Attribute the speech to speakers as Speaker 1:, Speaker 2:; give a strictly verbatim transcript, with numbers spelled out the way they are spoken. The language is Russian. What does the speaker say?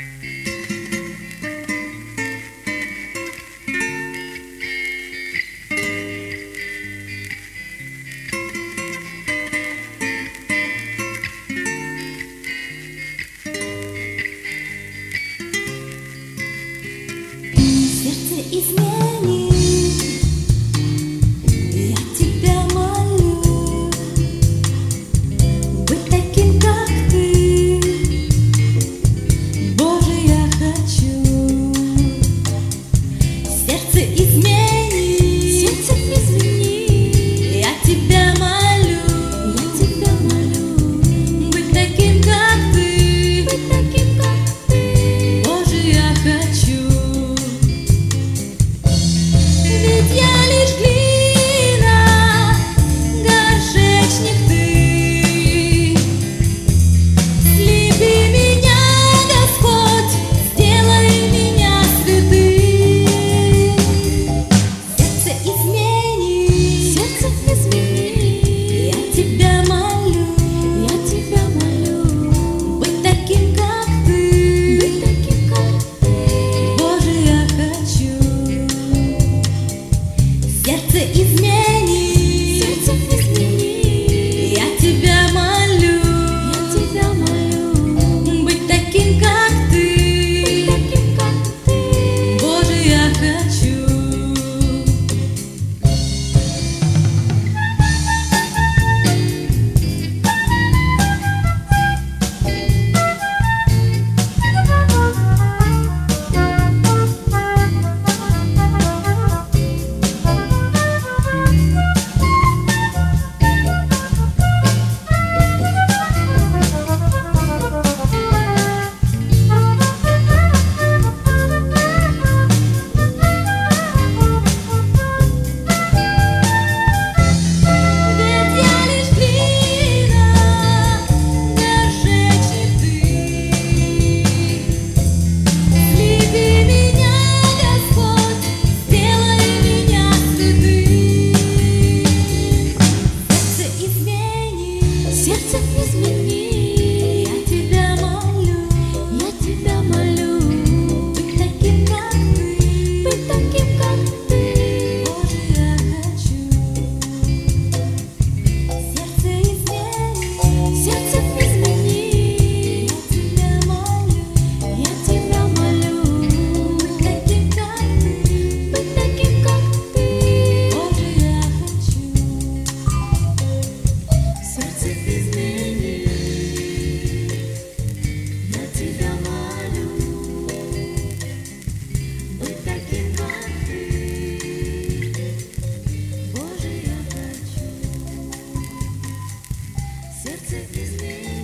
Speaker 1: Сердце изменит, я тебя молю, быть таким, как ты, Боже, я хочу. Сердце изменит, сердце изменит, я тебя молю, я тебя молю, быть таким, как ты, быть таким, как ты, Боже, я хочу. Ведь я лишь глина, горшечник ты. Слепи меня, Господь, сделай меня святым. Сердце измени, сердце измени, я тебя молю, я тебя молю, быть таким, как ты, быть таким, как ты, Боже, я хочу. Сердце измени, сердце измени, я тебя молю, я тебя молю, быть таким, как ты, быть таким, как ты, Боже, я хочу. Сердце измени, я тебя молю, я тебя молю, быть таким, как ты, быть таким, как ты, Боже, я хочу. Сердце измени, сердце измени, я тебя молю, я тебя молю, быть таким, как ты, быть таким, как ты, Боже, я хочу. Сердце измени, я тебя молю, быть таким, как ты, Боже, я хочу. Сердце измени.